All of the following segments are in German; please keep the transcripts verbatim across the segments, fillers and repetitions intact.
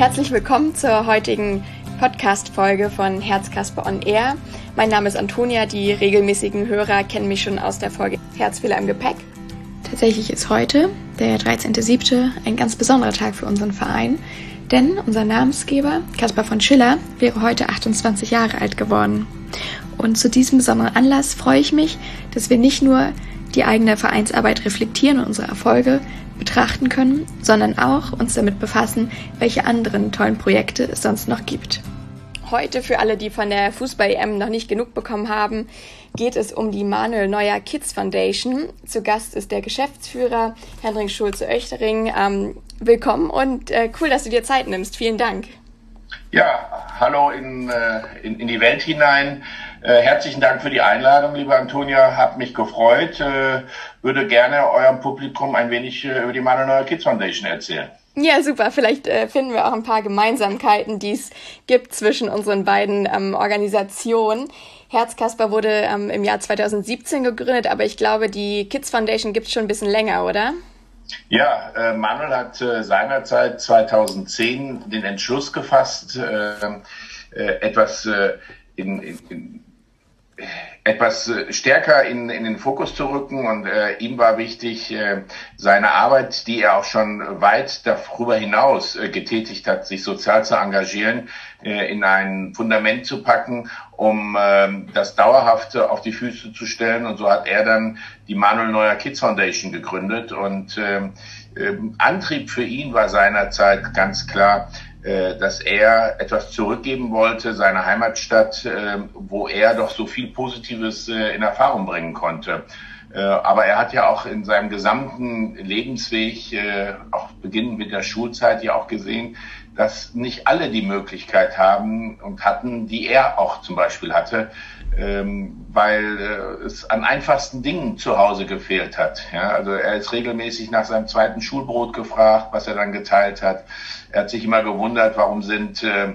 Herzlich willkommen zur heutigen Podcast-Folge von Herzkasper on Air. Mein Name ist Antonia, die regelmäßigen Hörer kennen mich schon aus der Folge Herzfehler im Gepäck. Tatsächlich ist heute, der dreizehnter siebte, ein ganz besonderer Tag für unseren Verein, denn unser Namensgeber, Caspar von Schiller, wäre heute achtundzwanzig Jahre alt geworden. Und zu diesem besonderen Anlass freue ich mich, dass wir nicht nur die eigene Vereinsarbeit reflektieren und unsere Erfolge betrachten können, sondern auch uns damit befassen, welche anderen tollen Projekte es sonst noch gibt. Heute, für alle, die von der Fußball-E M noch nicht genug bekommen haben, geht es um die Manuel Neuer Kids Foundation. Zu Gast ist der Geschäftsführer Hendrik Schulze-Oechtering. Ähm, willkommen und äh, cool, dass du dir Zeit nimmst. Vielen Dank. Ja, hallo in, in, in die Welt hinein. Äh, herzlichen Dank für die Einladung, liebe Antonia. Hab mich gefreut. Äh, würde gerne eurem Publikum ein wenig äh, über die Manuel Neuer Kids Foundation erzählen. Ja, super. Vielleicht äh, finden wir auch ein paar Gemeinsamkeiten, die es gibt zwischen unseren beiden ähm, Organisationen. Herzkasper wurde ähm, im Jahr zweitausendsiebzehn gegründet, aber ich glaube, die Kids Foundation gibt es schon ein bisschen länger, oder? Ja, äh, Manuel hat äh, seinerzeit zweitausendzehn den Entschluss gefasst, äh, äh, etwas äh, in, in, in etwas stärker in, in den Fokus zu rücken, und äh, ihm war wichtig, äh, seine Arbeit, die er auch schon weit darüber hinaus äh, getätigt hat, sich sozial zu engagieren, äh, in ein Fundament zu packen, um äh, das Dauerhafte auf die Füße zu stellen. Und so hat er dann die Manuel Neuer Kids Foundation gegründet. Und äh, äh, Antrieb für ihn war seinerzeit ganz klar, dass er etwas zurückgeben wollte, seine Heimatstadt, wo er doch so viel Positives in Erfahrung bringen konnte. Aber er hat ja auch in seinem gesamten Lebensweg, auch beginnend mit der Schulzeit, ja auch gesehen, dass nicht alle die Möglichkeit haben und hatten, die er auch zum Beispiel hatte, weil es an einfachsten Dingen zu Hause gefehlt hat. Ja, also er ist regelmäßig nach seinem zweiten Schulbrot gefragt, was er dann geteilt hat. Er hat sich immer gewundert, warum sind äh,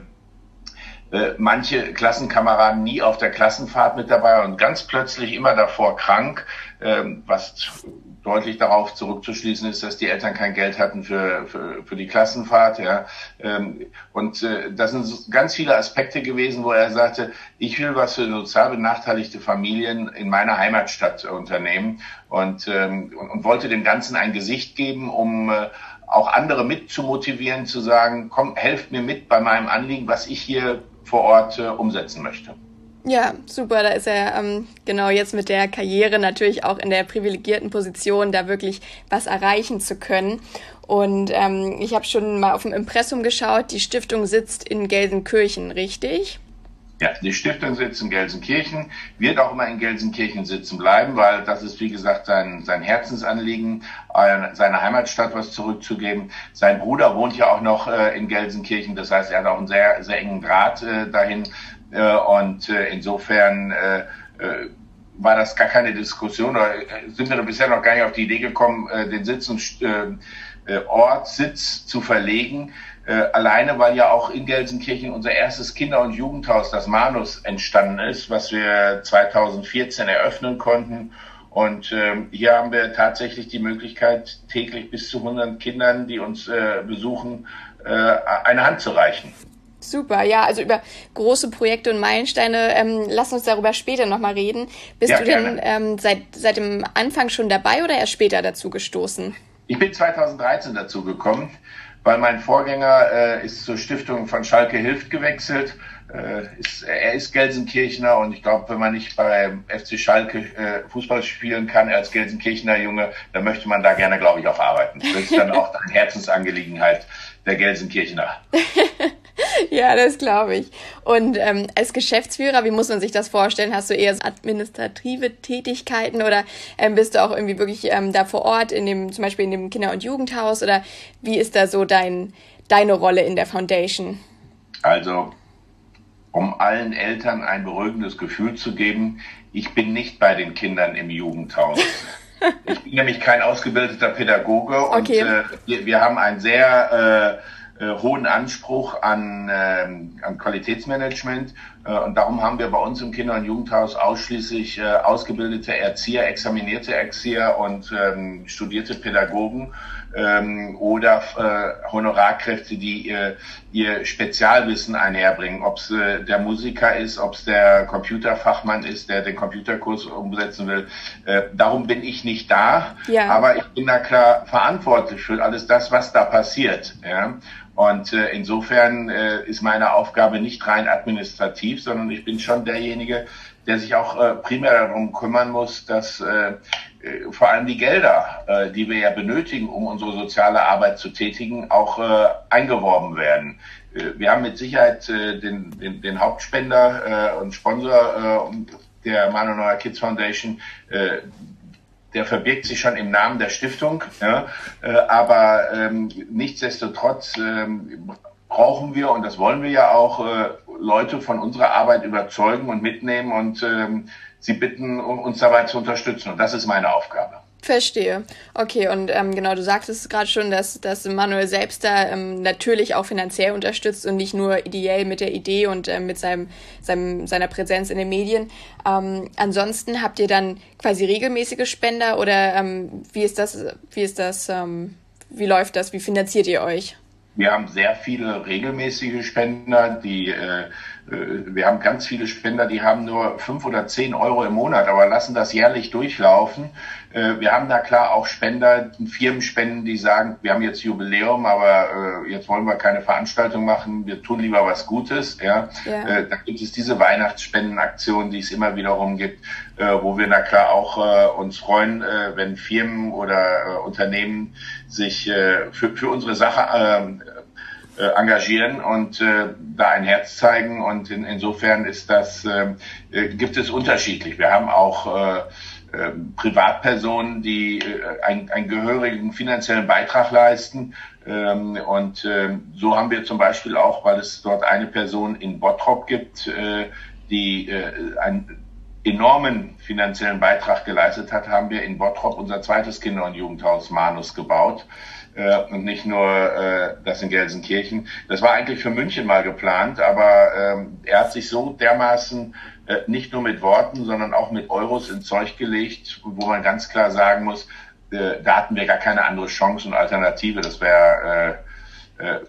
äh, manche Klassenkameraden nie auf der Klassenfahrt mit dabei und ganz plötzlich immer davor krank, äh, was deutlich darauf zurückzuschließen ist, dass die Eltern kein Geld hatten für für, für die Klassenfahrt. Ja. Ähm, und äh, das sind ganz viele Aspekte gewesen, wo er sagte, ich will was für sozial benachteiligte Familien in meiner Heimatstadt unternehmen, und, ähm, und, und wollte dem Ganzen ein Gesicht geben, um äh, auch andere mit zu motivieren, zu sagen, komm, helft mir mit bei meinem Anliegen, was ich hier vor Ort äh, umsetzen möchte. Ja, super. Da ist er ähm, genau jetzt mit der Karriere natürlich auch in der privilegierten Position, da wirklich was erreichen zu können. Und ähm, ich habe schon mal auf dem Impressum geschaut, die Stiftung sitzt in Gelsenkirchen, richtig? Ja, die Stiftung sitzt in Gelsenkirchen, wird auch immer in Gelsenkirchen sitzen bleiben, weil das ist, wie gesagt, sein, sein Herzensanliegen, äh, seiner Heimatstadt was zurückzugeben. Sein Bruder wohnt ja auch noch äh, in Gelsenkirchen, das heißt, er hat auch einen sehr, sehr engen Draht äh, dahin. Äh, und äh, insofern äh, äh, war das gar keine Diskussion, oder äh, sind wir bisher noch gar nicht auf die Idee gekommen, äh, den Sitz und äh, äh, Ortssitz zu verlegen. Äh, alleine, weil ja auch in Gelsenkirchen unser erstes Kinder- und Jugendhaus, das Manus, entstanden ist, was wir zweitausendvierzehn eröffnen konnten. Und ähm, hier haben wir tatsächlich die Möglichkeit, täglich bis zu hundert Kindern, die uns äh, besuchen, äh, eine Hand zu reichen. Super, ja, also über große Projekte und Meilensteine, ähm, lass uns darüber später nochmal reden. Bist ja, du denn ähm, seit, seit dem Anfang schon dabei oder erst später dazu gestoßen? Ich bin zweitausenddreizehn dazu gekommen, weil mein Vorgänger äh, ist zur Stiftung von Schalke Hilft gewechselt. Äh, ist, er ist Gelsenkirchener, und ich glaube, wenn man nicht beim F C Schalke äh, Fußball spielen kann als Gelsenkirchener Junge, dann möchte man da gerne, glaube ich, auch arbeiten. Das ist dann auch eine Herzensangelegenheit der Gelsenkirchener. Ja, das glaube ich. Und ähm, als Geschäftsführer, wie muss man sich das vorstellen? Hast du eher so administrative Tätigkeiten oder ähm, bist du auch irgendwie wirklich ähm, da vor Ort, in dem, zum Beispiel in dem Kinder- und Jugendhaus, oder wie ist da so dein, deine Rolle in der Foundation? Also, um allen Eltern ein beruhigendes Gefühl zu geben, ich bin nicht bei den Kindern im Jugendhaus. Ich bin nämlich kein ausgebildeter Pädagoge, okay. und äh, wir, wir haben ein sehr äh, äh, hohen Anspruch an, äh, an Qualitätsmanagement. Und darum haben wir bei uns im Kinder- und Jugendhaus ausschließlich ausgebildete Erzieher, examinierte Erzieher und ähm, studierte Pädagogen ähm, oder äh, Honorarkräfte, die äh, ihr Spezialwissen einherbringen. Ob es äh, der Musiker ist, ob es der Computerfachmann ist, der den Computerkurs umsetzen will. Äh, darum bin ich nicht da, ja. Aber ich bin da klar verantwortlich für alles das, was da passiert. Ja? Und äh, insofern äh, ist meine Aufgabe nicht rein administrativ, sondern ich bin schon derjenige, der sich auch äh, primär darum kümmern muss, dass äh, äh, vor allem die Gelder, äh, die wir ja benötigen, um unsere soziale Arbeit zu tätigen, auch äh, eingeworben werden. Äh, wir haben mit Sicherheit äh, den, den, den Hauptspender äh, und Sponsor äh, der Manuel Neuer Kids Foundation, äh, der verbirgt sich schon im Namen der Stiftung, ja, äh, aber ähm, nichtsdestotrotz ähm, brauchen wir, und das wollen wir ja auch, äh, Leute von unserer Arbeit überzeugen und mitnehmen und ähm, sie bitten, um uns dabei zu unterstützen. Und das ist meine Aufgabe. Verstehe. Okay, und ähm, genau, du sagtest gerade schon, dass, dass Manuel selbst da ähm, natürlich auch finanziell unterstützt und nicht nur ideell mit der Idee und ähm, mit seinem, seinem seiner Präsenz in den Medien. Ähm, ansonsten habt ihr dann quasi regelmäßige Spender oder ähm, wie ist das, wie ist das, ähm, wie läuft das, wie finanziert ihr euch? Wir haben sehr viele regelmäßige Spender, die äh, wir haben ganz viele Spender, die haben nur fünf oder zehn Euro im Monat, aber lassen das jährlich durchlaufen. Wir haben da klar auch Spender, Firmenspenden, die sagen, wir haben jetzt Jubiläum, aber jetzt wollen wir keine Veranstaltung machen, wir tun lieber was Gutes. Ja. Ja. Da gibt es diese Weihnachtsspendenaktion, die es immer wiederum gibt, wo wir da klar auch uns freuen, wenn Firmen oder Unternehmen sich für, für unsere Sache engagieren und äh, da ein Herz zeigen, und in, insofern ist das äh, gibt es unterschiedlich. Wir haben auch äh, äh, Privatpersonen, die äh, einen, einen gehörigen finanziellen Beitrag leisten, ähm, und äh, so haben wir zum Beispiel auch, weil es dort eine Person in Bottrop gibt, äh, die äh, einen enormen finanziellen Beitrag geleistet hat, haben wir in Bottrop unser zweites Kinder- und Jugendhaus Manus gebaut. Und nicht nur äh, das in Gelsenkirchen. Das war eigentlich für München mal geplant, aber ähm, er hat sich so dermaßen äh, nicht nur mit Worten, sondern auch mit Euros ins Zeug gelegt, wo man ganz klar sagen muss, äh, da hatten wir gar keine andere Chance und Alternative. Das wäre äh, äh,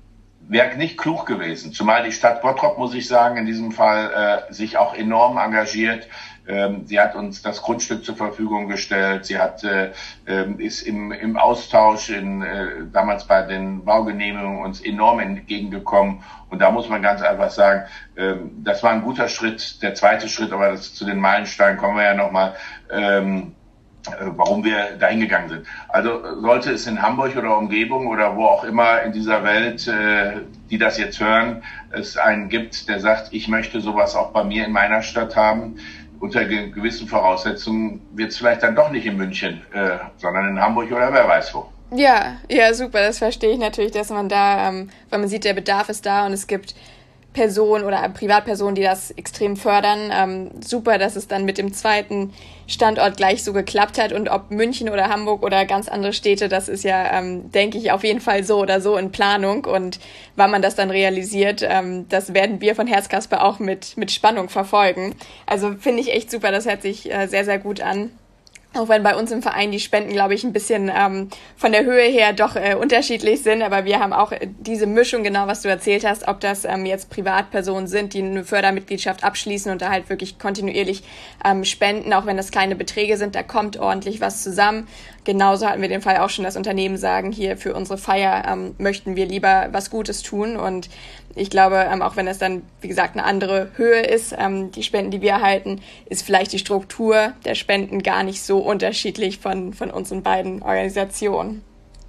wäre nicht klug gewesen. Zumal die Stadt Bottrop, muss ich sagen, in diesem Fall äh, sich auch enorm engagiert. Sie hat uns das Grundstück zur Verfügung gestellt. Sie hat äh, ist im, im Austausch in, äh, damals bei den Baugenehmigungen uns enorm entgegengekommen. Und da muss man ganz einfach sagen, äh, das war ein guter Schritt. Der zweite Schritt, aber das, zu den Meilensteinen kommen wir ja nochmal, ähm, warum wir dahin gegangen sind. Also sollte es in Hamburg oder Umgebung oder wo auch immer in dieser Welt, äh, die das jetzt hören, es einen gibt, der sagt, ich möchte sowas auch bei mir in meiner Stadt haben, unter gewissen Voraussetzungen wird es vielleicht dann doch nicht in München, äh, sondern in Hamburg oder wer weiß wo. Ja, ja, super, das verstehe ich natürlich, dass man da, ähm, weil man sieht, der Bedarf ist da und es gibt Personen oder Privatpersonen, die das extrem fördern. Ähm, super, dass es dann mit dem zweiten Standort gleich so geklappt hat, und ob München oder Hamburg oder ganz andere Städte, das ist ja, ähm, denke ich, auf jeden Fall so oder so in Planung, und wann man das dann realisiert, ähm, das werden wir von Herzkasper auch mit, mit Spannung verfolgen. Also finde ich echt super, das hört sich äh, sehr, sehr gut an. Auch wenn bei uns im Verein die Spenden, glaube ich, ein bisschen ähm, von der Höhe her doch äh, unterschiedlich sind. Aber wir haben auch diese Mischung, genau was du erzählt hast, ob das ähm, jetzt Privatpersonen sind, die eine Fördermitgliedschaft abschließen und da halt wirklich kontinuierlich ähm, spenden, auch wenn das kleine Beträge sind, da kommt ordentlich was zusammen. Genauso hatten wir den Fall auch schon, dass Unternehmen sagen, hier für unsere Feier ähm, möchten wir lieber was Gutes tun. Und ich glaube, ähm, auch wenn das dann, wie gesagt, eine andere Höhe ist, ähm, die Spenden, die wir erhalten, ist vielleicht die Struktur der Spenden gar nicht so unterschiedlich von, von unseren beiden Organisationen.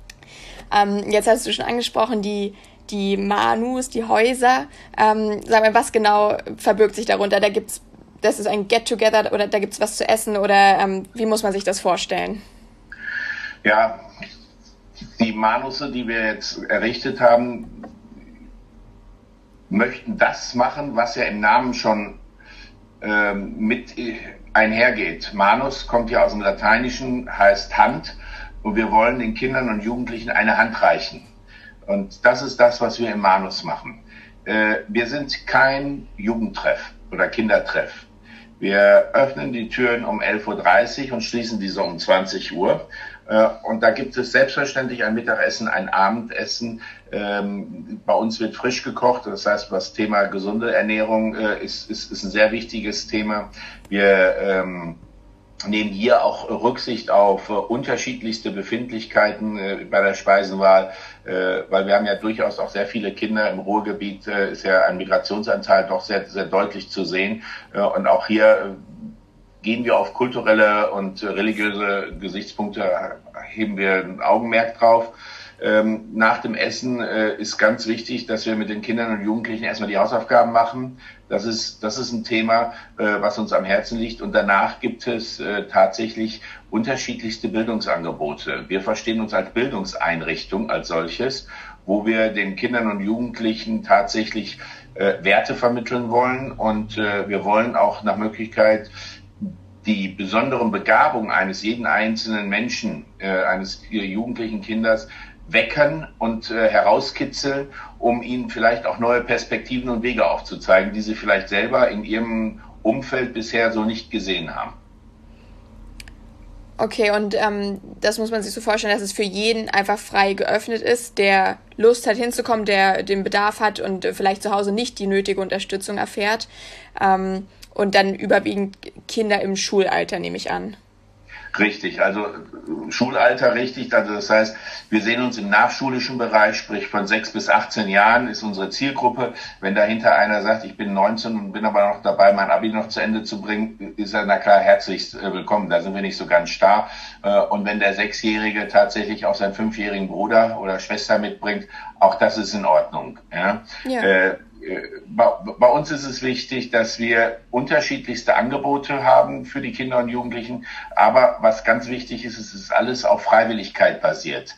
Ähm, jetzt hast du schon angesprochen, die, die Manus, die Häuser. Ähm, sag mal, was genau verbirgt sich darunter? Da gibt's, das ist ein Get-Together oder da gibt's was zu essen, oder ähm, wie muss man sich das vorstellen? Ja, die Manusse, die wir jetzt errichtet haben, möchten das machen, was ja im Namen schon ähm, mit einhergeht. Manus kommt ja aus dem Lateinischen, heißt Hand, und wir wollen den Kindern und Jugendlichen eine Hand reichen. Und das ist das, was wir im Manus machen. äh, wir sind kein Jugendtreff oder Kindertreff. Wir öffnen die Türen um elf Uhr dreißig und schließen diese um zwanzig Uhr. Und da gibt es selbstverständlich ein Mittagessen, ein Abendessen. Bei uns wird frisch gekocht. Das heißt, das Thema gesunde Ernährung ist, ist, ist ein sehr wichtiges Thema. Wir ähm, nehmen hier auch Rücksicht auf unterschiedlichste Befindlichkeiten bei der Speisenwahl, weil wir haben ja durchaus auch sehr viele Kinder im Ruhrgebiet, ist ja ein Migrationsanteil doch sehr, sehr deutlich zu sehen. Und auch hier gehen wir auf kulturelle und religiöse Gesichtspunkte, heben wir ein Augenmerk drauf. Ähm, nach dem Essen äh, ist ganz wichtig, dass wir mit den Kindern und Jugendlichen erstmal die Hausaufgaben machen. Das ist, das ist ein Thema, äh, was uns am Herzen liegt. Und danach gibt es äh, tatsächlich unterschiedlichste Bildungsangebote. Wir verstehen uns als Bildungseinrichtung als solches, wo wir den Kindern und Jugendlichen tatsächlich äh, Werte vermitteln wollen. Und äh, wir wollen auch nach Möglichkeit die besonderen Begabungen eines jeden einzelnen Menschen, äh, eines jugendlichen Kindes wecken und äh, herauskitzeln, um ihnen vielleicht auch neue Perspektiven und Wege aufzuzeigen, die sie vielleicht selber in ihrem Umfeld bisher so nicht gesehen haben. Okay, und ähm, das muss man sich so vorstellen, dass es für jeden einfach frei geöffnet ist, der Lust hat hinzukommen, der den Bedarf hat und vielleicht zu Hause nicht die nötige Unterstützung erfährt. Ähm, und dann überwiegend Kinder im Schulalter, nehme ich an. Richtig, also Schulalter richtig, also das heißt, wir sehen uns im nachschulischen Bereich, sprich von sechs bis achtzehn Jahren ist unsere Zielgruppe. Wenn dahinter einer sagt, ich bin neunzehn und bin aber noch dabei, mein Abi noch zu Ende zu bringen, ist er na klar herzlich willkommen, da sind wir nicht so ganz starr. Und wenn der Sechsjährige tatsächlich auch seinen fünfjährigen Bruder oder Schwester mitbringt, auch das ist in Ordnung. Ja. Ja. Äh, Bei, bei uns ist es wichtig, dass wir unterschiedlichste Angebote haben für die Kinder und Jugendlichen. Aber was ganz wichtig ist, es ist alles auf Freiwilligkeit basiert.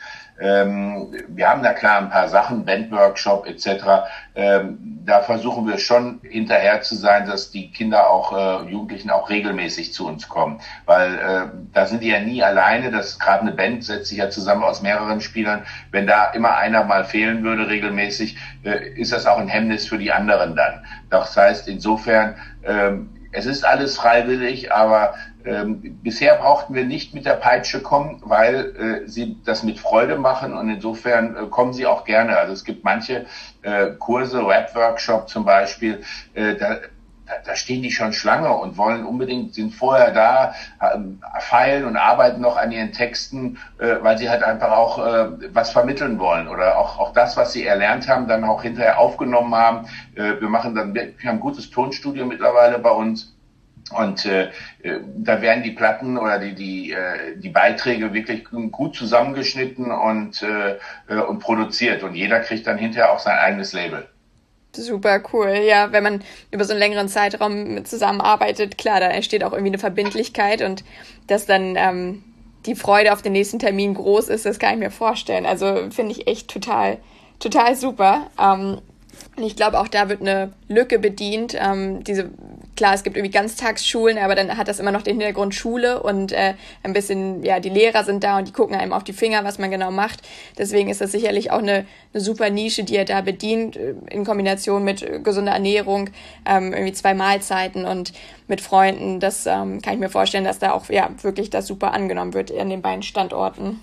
Ähm, wir haben da klar ein paar Sachen, Bandworkshop et cetera. Ähm, da versuchen wir schon hinterher zu sein, dass die Kinder auch, äh, Jugendlichen auch regelmäßig zu uns kommen. Weil äh, da sind die ja nie alleine. Das gerade eine Band setzt sich ja zusammen aus mehreren Spielern. Wenn da immer einer mal fehlen würde regelmäßig, äh, ist das auch ein Hemmnis für die anderen dann. Das heißt, insofern, ähm, es ist alles freiwillig, aber ähm, bisher brauchten wir nicht mit der Peitsche kommen, weil äh, sie das mit Freude machen und insofern äh, kommen sie auch gerne. Also es gibt manche äh, Kurse, Rap-Workshop zum Beispiel, äh, da, da stehen die schon Schlange und wollen unbedingt, sind vorher da, ähm, feilen und arbeiten noch an ihren Texten, äh, weil sie halt einfach auch äh, was vermitteln wollen oder auch, auch das, was sie erlernt haben, dann auch hinterher aufgenommen haben. Äh, wir machen dann, wir haben ein gutes Tonstudio mittlerweile bei uns. Und äh, da werden die Platten oder die die äh, die Beiträge wirklich gut zusammengeschnitten und äh, und produziert und jeder kriegt dann hinterher auch sein eigenes Label. Super cool, ja, wenn man über so einen längeren Zeitraum zusammenarbeitet, klar, da entsteht auch irgendwie eine Verbindlichkeit und dass dann ähm, die Freude auf den nächsten Termin groß ist, das kann ich mir vorstellen. Also finde ich echt total total super. Ähm, Und ich glaube, auch da wird eine Lücke bedient. Ähm, diese, klar, es gibt irgendwie Ganztagsschulen, aber dann hat das immer noch den Hintergrund Schule und äh, ein bisschen, ja, die Lehrer sind da und die gucken einem auf die Finger, was man genau macht. Deswegen ist das sicherlich auch eine, eine super Nische, die ihr da bedient, in Kombination mit gesunder Ernährung, ähm, irgendwie zwei Mahlzeiten und mit Freunden. Das ähm, kann ich mir vorstellen, dass da auch ja wirklich das super angenommen wird in den beiden Standorten.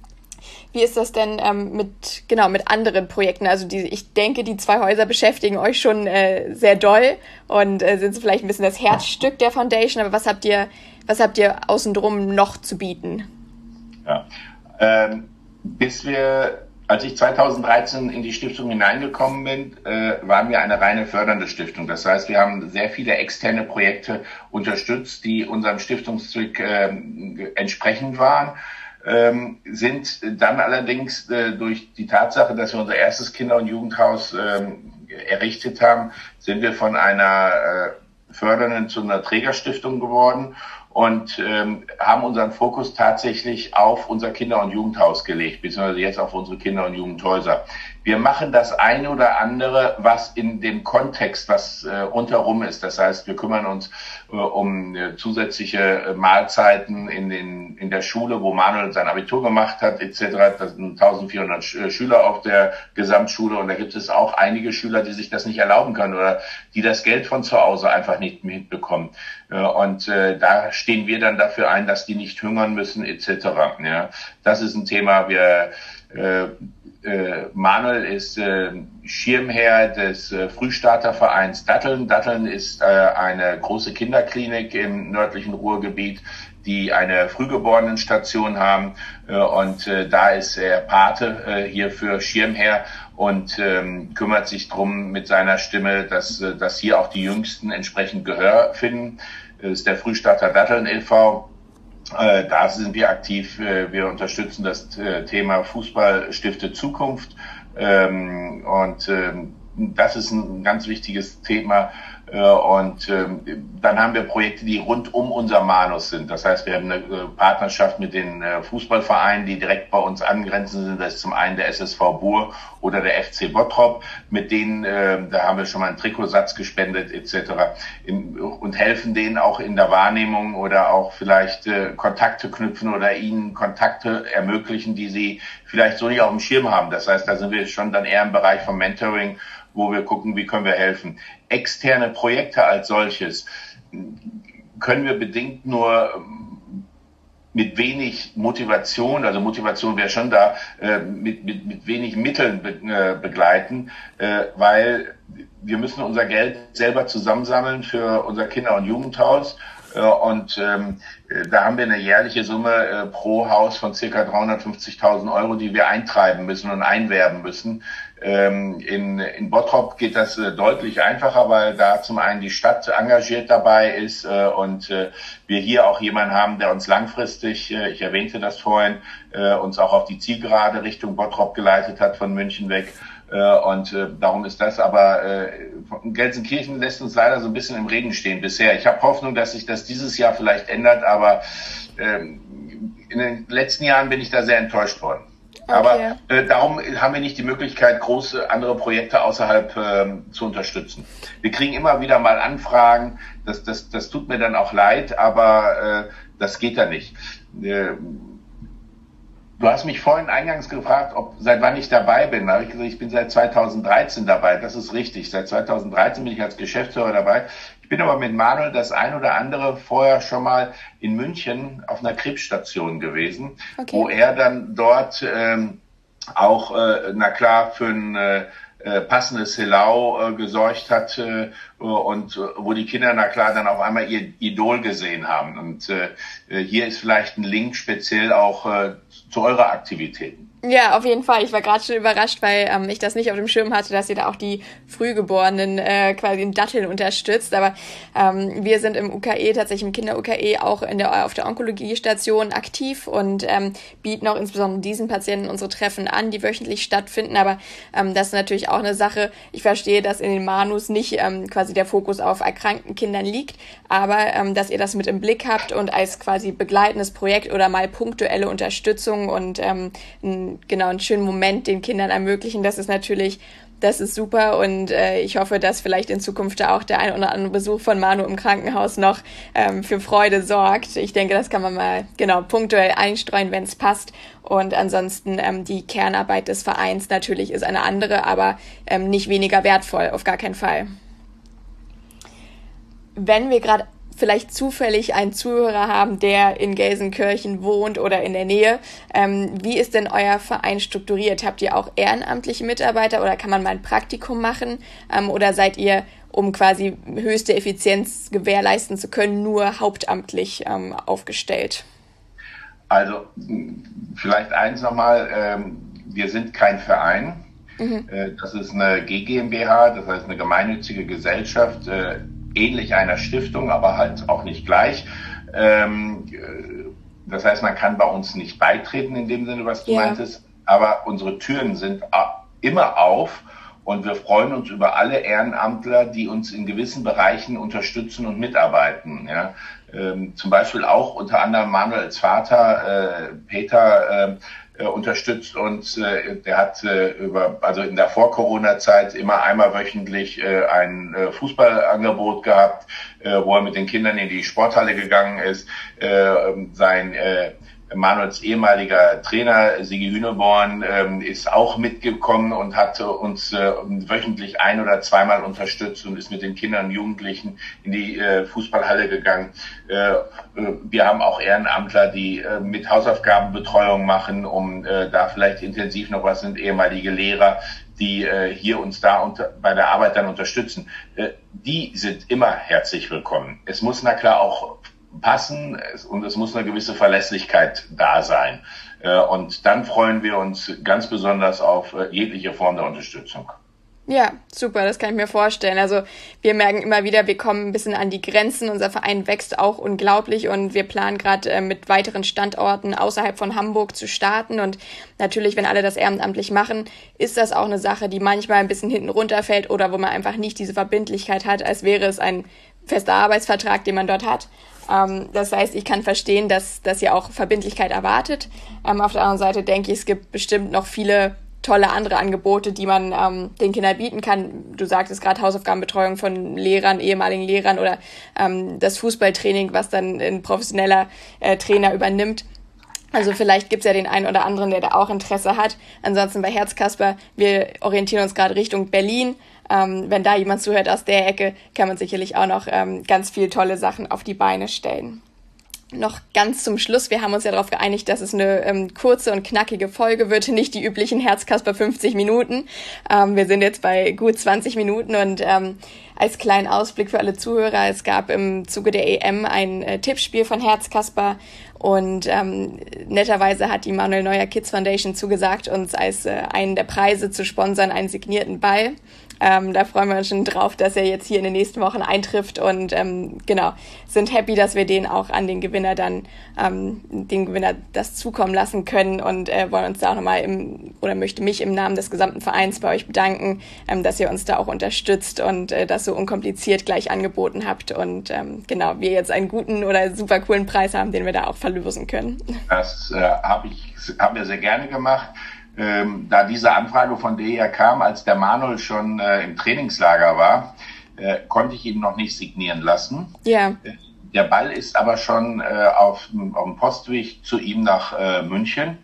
Wie ist das denn ähm, mit genau mit anderen Projekten? Also die, ich denke, die zwei Häuser beschäftigen euch schon äh, sehr doll und äh, sind so vielleicht ein bisschen das Herzstück der Foundation. Aber was habt ihr, was habt ihr außendrum noch zu bieten? Ja, ähm, bis wir, als ich zweitausenddreizehn in die Stiftung hineingekommen bin, äh, waren wir eine reine fördernde Stiftung. Das heißt, wir haben sehr viele externe Projekte unterstützt, die unserem Stiftungszweck äh, entsprechend waren. Ähm, sind dann allerdings äh, durch die Tatsache, dass wir unser erstes Kinder- und Jugendhaus ähm, errichtet haben, sind wir von einer äh, fördernden zu einer Trägerstiftung geworden und ähm, haben unseren Fokus tatsächlich auf unser Kinder- und Jugendhaus gelegt, beziehungsweise jetzt auf unsere Kinder- und Jugendhäuser. Wir machen das eine oder andere, was in dem Kontext, was äh, rundherum ist. Das heißt, wir kümmern uns äh, um äh, zusätzliche äh, Mahlzeiten in den in der Schule, wo Manuel sein Abitur gemacht hat, et cetera. Das sind eintausendvierhundert Sch- Schüler auf der Gesamtschule und da gibt es auch einige Schüler, die sich das nicht erlauben können oder die das Geld von zu Hause einfach nicht mitbekommen. Äh, und äh, da stehen wir dann dafür ein, dass die nicht hungern müssen, et cetera. Ja, das ist ein Thema. Wir äh, Äh, Manuel ist äh, Schirmherr des äh, Frühstartervereins Datteln. Datteln ist äh, eine große Kinderklinik im nördlichen Ruhrgebiet, die eine Frühgeborenen-Station haben. Äh, und äh, da ist er Pate äh, hier für Schirmherr und ähm, kümmert sich drum mit seiner Stimme, dass, äh, dass hier auch die Jüngsten entsprechend Gehör finden. Das ist der Frühstarter Datteln e V Äh, da sind wir aktiv. Äh, wir unterstützen das äh, Thema Fußball stiftet Zukunft. Ähm, und ähm, das ist ein ganz wichtiges Thema. Äh, und ähm, dann haben wir Projekte, die rund um unser Manus sind. Das heißt, wir haben eine äh, Partnerschaft mit den äh, Fußballvereinen, die direkt bei uns angrenzend sind. Das ist zum einen der S S V Buhr oder der F C Bottrop. Mit denen, äh, da haben wir schon mal einen Trikotsatz gespendet et cetera. In, und helfen denen auch in der Wahrnehmung oder auch vielleicht äh, Kontakte knüpfen oder ihnen Kontakte ermöglichen, die sie vielleicht so nicht auf dem Schirm haben. Das heißt, da sind wir schon dann eher im Bereich vom Mentoring, wo wir gucken, wie können wir helfen. Externe Projekte als solches können wir bedingt nur mit wenig Motivation, also Motivation wäre schon da, äh, mit, mit, mit wenig Mitteln be, äh, begleiten, äh, weil wir müssen unser Geld selber zusammensammeln für unser Kinder- und Jugendhaus. Äh, und ähm, da haben wir eine jährliche Summe äh, pro Haus von circa dreihundertfünfzigtausend Euro, die wir eintreiben müssen und einwerben müssen. Ähm, in, in Bottrop geht das äh, deutlich einfacher, weil da zum einen die Stadt engagiert dabei ist äh, und äh, wir hier auch jemanden haben, der uns langfristig, äh, ich erwähnte das vorhin, äh, uns auch auf die Zielgerade Richtung Bottrop geleitet hat von München weg. Äh, und äh, darum ist das, aber äh, Gelsenkirchen lässt uns leider so ein bisschen im Regen stehen bisher. Ich habe Hoffnung, dass sich das dieses Jahr vielleicht ändert, aber äh, in den letzten Jahren bin ich da sehr enttäuscht worden. Okay. Aber äh, darum haben wir nicht die Möglichkeit, große andere Projekte außerhalb äh, zu unterstützen. Wir kriegen immer wieder mal Anfragen, das, das, das tut mir dann auch leid, aber äh, das geht da nicht. Äh, du hast mich vorhin eingangs gefragt, ob seit wann ich dabei bin. Da habe ich gesagt, ich bin seit zweitausenddreizehn dabei. Das ist richtig. Seit zweitausenddreizehn bin ich als Geschäftsführer dabei. Ich bin aber mit Manuel das ein oder andere vorher schon mal in München auf einer Krebsstation gewesen, okay, wo er dann dort ähm, auch, äh, na klar, für ein äh, passendes Helau äh, gesorgt hat äh, und äh, wo die Kinder, na klar, dann auf einmal ihr Idol gesehen haben. Und äh, hier ist vielleicht ein Link speziell auch äh, zu eurer Aktivitäten. Ja, auf jeden Fall. Ich war gerade schon überrascht, weil ähm, ich das nicht auf dem Schirm hatte, dass ihr da auch die Frühgeborenen äh, quasi in Datteln unterstützt. Aber ähm, wir sind im U K E, tatsächlich im Kinder-U K E, auch in der auf der Onkologiestation aktiv und ähm, bieten auch insbesondere diesen Patienten unsere Treffen an, die wöchentlich stattfinden. Aber ähm, das ist natürlich auch eine Sache. Ich verstehe, dass in den Manus nicht ähm, quasi der Fokus auf erkrankten Kindern liegt, aber ähm, dass ihr das mit im Blick habt und als quasi begleitendes Projekt oder mal punktuelle Unterstützung und ähm, ein genau einen schönen Moment den Kindern ermöglichen. Das ist natürlich, das ist super und äh, ich hoffe, dass vielleicht in Zukunft auch der ein oder andere Besuch von Manu im Krankenhaus noch ähm, für Freude sorgt. Ich denke, das kann man mal genau punktuell einstreuen, wenn es passt. Und ansonsten ähm, die Kernarbeit des Vereins natürlich ist eine andere, aber ähm, nicht weniger wertvoll, auf gar keinen Fall. Wenn wir gerade vielleicht zufällig einen Zuhörer haben, der in Gelsenkirchen wohnt oder in der Nähe. Ähm, wie ist denn euer Verein strukturiert? Habt ihr auch ehrenamtliche Mitarbeiter oder kann man mal ein Praktikum machen? Ähm, oder seid ihr, um quasi höchste Effizienz gewährleisten zu können, nur hauptamtlich ähm, aufgestellt? Also vielleicht eins nochmal, ähm, wir sind kein Verein. Mhm. Äh, das ist eine G GmbH, das heißt eine gemeinnützige Gesellschaft, äh, ähnlich einer Stiftung, aber halt auch nicht gleich. Ähm, das heißt, man kann bei uns nicht beitreten in dem Sinne, was du ja. meintest, aber unsere Türen sind immer auf und wir freuen uns über alle Ehrenamtler, die uns in gewissen Bereichen unterstützen und mitarbeiten. Ja. Ähm, zum Beispiel auch unter anderem Manuels Vater, äh, Peter, äh, äh, unterstützt uns. Äh, der hat äh, über, also in der Vor-Corona-Zeit immer einmal wöchentlich äh, ein äh, Fußballangebot gehabt, äh, wo er mit den Kindern in die Sporthalle gegangen ist. Äh, sein äh, Manuels ehemaliger Trainer Sigi Hüneborn ähm, ist auch mitgekommen und hat uns äh, wöchentlich ein- oder zweimal unterstützt und ist mit den Kindern und Jugendlichen in die äh, Fußballhalle gegangen. Äh, wir haben auch Ehrenamtler, die äh, mit Hausaufgabenbetreuung machen, um äh, da vielleicht intensiv noch was sind, ehemalige Lehrer, die äh, hier uns da unter, bei der Arbeit dann unterstützen. Äh, die sind immer herzlich willkommen. Es muss na klar auch passen und es muss eine gewisse Verlässlichkeit da sein. Und dann freuen wir uns ganz besonders auf jegliche Form der Unterstützung. Ja, super, das kann ich mir vorstellen. Also wir merken immer wieder, wir kommen ein bisschen an die Grenzen. Unser Verein wächst auch unglaublich und wir planen gerade äh, mit weiteren Standorten außerhalb von Hamburg zu starten. Und natürlich, wenn alle das ehrenamtlich machen, ist das auch eine Sache, die manchmal ein bisschen hinten runterfällt oder wo man einfach nicht diese Verbindlichkeit hat, als wäre es ein fester Arbeitsvertrag, den man dort hat. Ähm, das heißt, ich kann verstehen, dass, dass ihr auch Verbindlichkeit erwartet. Ähm, auf der anderen Seite denke ich, es gibt bestimmt noch viele tolle andere Angebote, die man ähm, den Kindern bieten kann. Du sagtest gerade Hausaufgabenbetreuung von Lehrern, ehemaligen Lehrern oder ähm, das Fußballtraining, was dann ein professioneller äh, Trainer übernimmt. Also vielleicht gibt's ja den einen oder anderen, der da auch Interesse hat. Ansonsten bei Herzkasper, wir orientieren uns gerade Richtung Berlin. Ähm, wenn da jemand zuhört aus der Ecke, kann man sicherlich auch noch ähm, ganz viel tolle Sachen auf die Beine stellen. Noch ganz zum Schluss, wir haben uns ja darauf geeinigt, dass es eine ähm, kurze und knackige Folge wird, nicht die üblichen Herzkasper fünfzig Minuten. Ähm, wir sind jetzt bei gut zwanzig Minuten und ähm, als kleinen Ausblick für alle Zuhörer, es gab im Zuge der E M ein äh, Tippspiel von Herzkasper und ähm, netterweise hat die Manuel Neuer Kids Foundation zugesagt, uns als äh, einen der Preise zu sponsern, einen signierten Ball. Ähm, da freuen wir uns schon drauf, dass er jetzt hier in den nächsten Wochen eintrifft und ähm, genau, sind happy, dass wir den auch an den Gewinner dann, ähm, den Gewinner das zukommen lassen können und äh, wollen uns da auch nochmal im, oder möchte mich im Namen des gesamten Vereins bei euch bedanken, ähm, dass ihr uns da auch unterstützt und äh, das so unkompliziert gleich angeboten habt und ähm, genau, wir jetzt einen guten oder super coolen Preis haben, den wir da auch verlosen können. Das äh, habe ich, haben wir sehr gerne gemacht. Ähm, da diese Anfrage von D E R kam, als der Manuel schon äh, im Trainingslager war, äh, konnte ich ihn noch nicht signieren lassen. Ja. Äh, der Ball ist aber schon äh, auf, auf dem Postweg zu ihm nach äh, München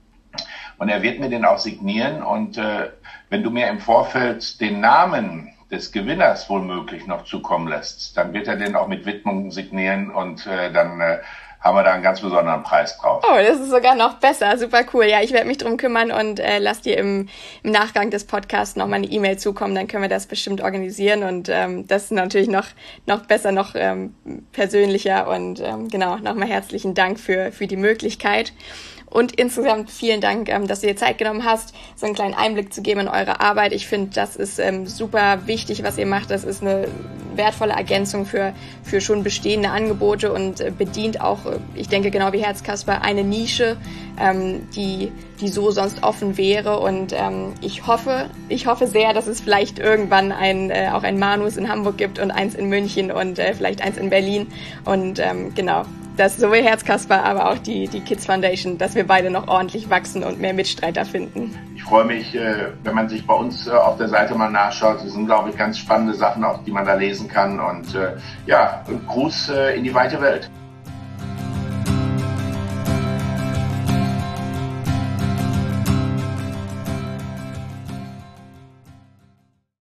und er wird mir den auch signieren und äh, wenn du mir im Vorfeld den Namen des Gewinners wohlmöglich noch zukommen lässt, dann wird er den auch mit Widmung signieren und äh, dann äh, haben wir da einen ganz besonderen Preis drauf. Oh, das ist sogar noch besser. Super cool. Ja, ich werde mich drum kümmern und äh, lass dir im, im Nachgang des Podcasts nochmal eine E-Mail zukommen. Dann können wir das bestimmt organisieren und ähm, das ist natürlich noch noch besser, noch ähm, persönlicher und ähm, genau, nochmal herzlichen Dank für für die Möglichkeit. Und insgesamt vielen Dank, ähm, dass du dir Zeit genommen hast, so einen kleinen Einblick zu geben in eure Arbeit. Ich finde, das ist ähm, super wichtig, was ihr macht. Das ist eine wertvolle Ergänzung für für schon bestehende Angebote und äh, bedient auch, äh, ich denke genau wie Herzkasper, eine Nische, ähm, die die so sonst offen wäre. Und ähm, ich hoffe, ich hoffe sehr, dass es vielleicht irgendwann ein äh, auch ein Manus in Hamburg gibt und eins in München und äh, vielleicht eins in Berlin. Und ähm, genau. Dass sowohl Herzkasper, aber auch die, die Kids Foundation, dass wir beide noch ordentlich wachsen und mehr Mitstreiter finden. Ich freue mich, wenn man sich bei uns auf der Seite mal nachschaut. Das sind, glaube ich, ganz spannende Sachen, auch die man da lesen kann. Und ja, Gruß in die weite Welt.